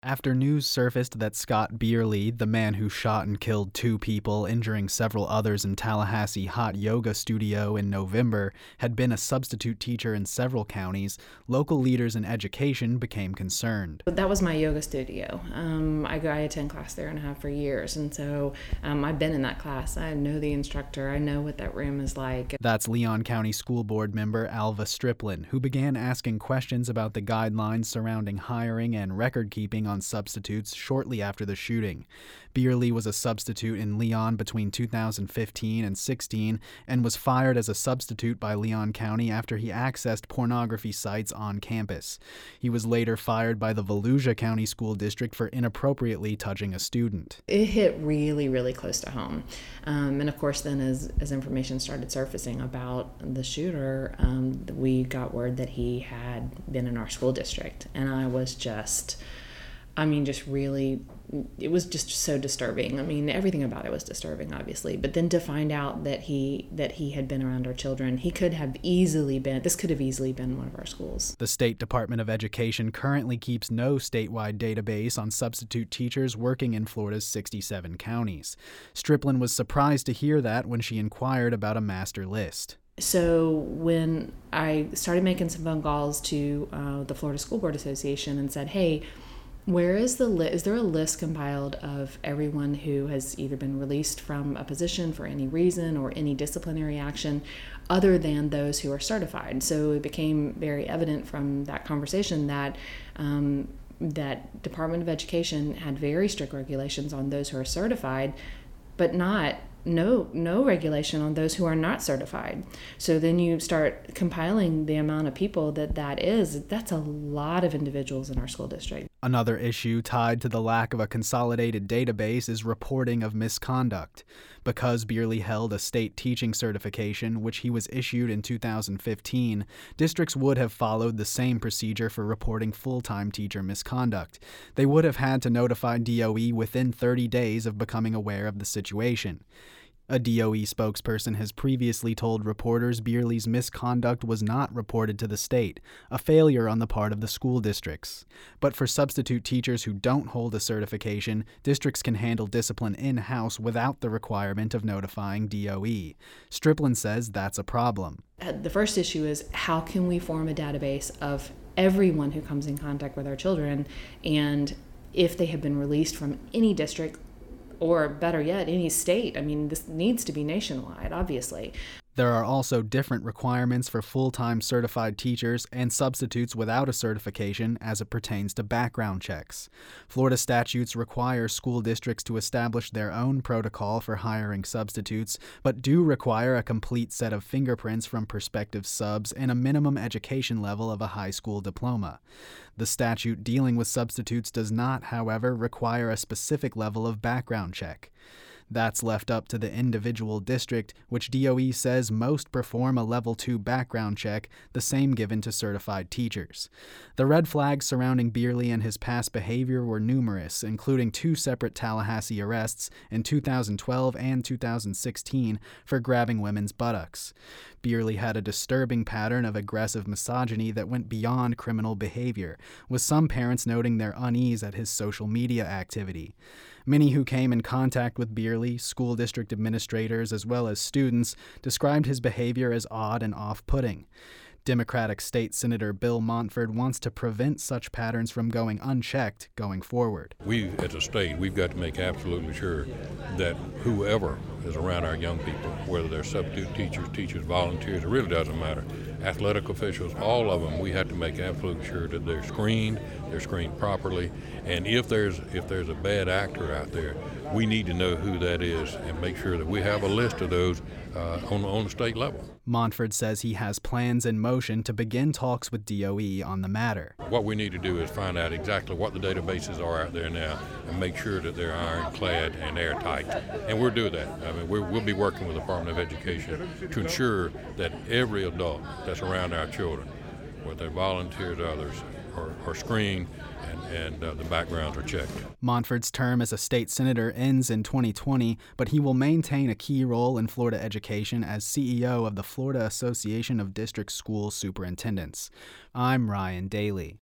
After news surfaced that Scott Bierly, the man who shot and killed 2 people, injuring several others in Tallahassee hot yoga studio in November, had been a substitute teacher in several counties, local leaders in education became concerned. That was my yoga studio. I attend class there and have for years, and so I've been in that class. I know the instructor. I know what that room is like. That's Leon County School Board member Alva Striplin, who began asking questions about the guidelines surrounding hiring and record-keeping on substitutes shortly after the shooting. Bierly was a substitute in Leon between 2015 and 16 and was fired as a substitute by Leon County after he accessed pornography sites on campus. He was later fired by the Volusia County School District for inappropriately touching a student. It hit really, really close to home. And of course, then as information started surfacing about the shooter, we got word that he had been in our school district. And I was just really, it was just so disturbing. I mean, everything about it was disturbing, obviously. But then to find out that he had been around our children, this could have easily been one of our schools. The State Department of Education currently keeps no statewide database on substitute teachers working in Florida's 67 counties. Striplin was surprised to hear that when she inquired about a master list. So when I started making some phone calls to the Florida School Board Association and said, hey, where is is there a list compiled of everyone who has either been released from a position for any reason or any disciplinary action other than those who are certified? So it became very evident from that conversation that that Department of Education had very strict regulations on those who are certified, but no regulation on those who are not certified. So then you start compiling the amount of people that's a lot of individuals in our school district. Another issue tied to the lack of a consolidated database is reporting of misconduct. Because Bierly held a state teaching certification, which he was issued in 2015, districts would have followed the same procedure for reporting full-time teacher misconduct. They would have had to notify DOE within 30 days of becoming aware of the situation. A DOE spokesperson has previously told reporters Bierly's misconduct was not reported to the state, a failure on the part of the school districts. But for substitute teachers who don't hold a certification, districts can handle discipline in-house without the requirement of notifying DOE. Striplin says that's a problem. The first issue is, how can we form a database of everyone who comes in contact with our children, and if they have been released from any district, or better yet, any state. I mean, this needs to be nationwide, obviously. There are also different requirements for full-time certified teachers and substitutes without a certification as it pertains to background checks. Florida statutes require school districts to establish their own protocol for hiring substitutes, but do require a complete set of fingerprints from prospective subs and a minimum education level of a high school diploma. The statute dealing with substitutes does not, however, require a specific level of background check. That's left up to the individual district, which DOE says most perform a Level 2 background check, the same given to certified teachers. The red flags surrounding Bierly and his past behavior were numerous, including 2 separate Tallahassee arrests in 2012 and 2016 for grabbing women's buttocks. Bierly had a disturbing pattern of aggressive misogyny that went beyond criminal behavior, with some parents noting their unease at his social media activity. Many who came in contact with Bierly, school district administrators as well as students, described his behavior as odd and off-putting. Democratic State Senator Bill Montford wants to prevent such patterns from going unchecked going forward. We, as a state, we've got to make absolutely sure that whoever is around our young people, whether they're substitute teachers, volunteers, it really doesn't matter, athletic officials, all of them, we have to make absolutely sure that they're screened properly, and if there's a bad actor out there, we need to know who that is and make sure that we have a list of those on the state level. Montford says he has plans in motion to begin talks with DOE on the matter. What we need to do is find out exactly what the databases are out there now and make sure that they're ironclad and airtight. And we'll do that. I mean, we'll be working with the Department of Education to ensure that every adult that's around our children, whether they're volunteers or others, are screened and the backgrounds are checked. Montford's term as a state senator ends in 2020, but he will maintain a key role in Florida education as CEO of the Florida Association of District School Superintendents. I'm Ryan Daly.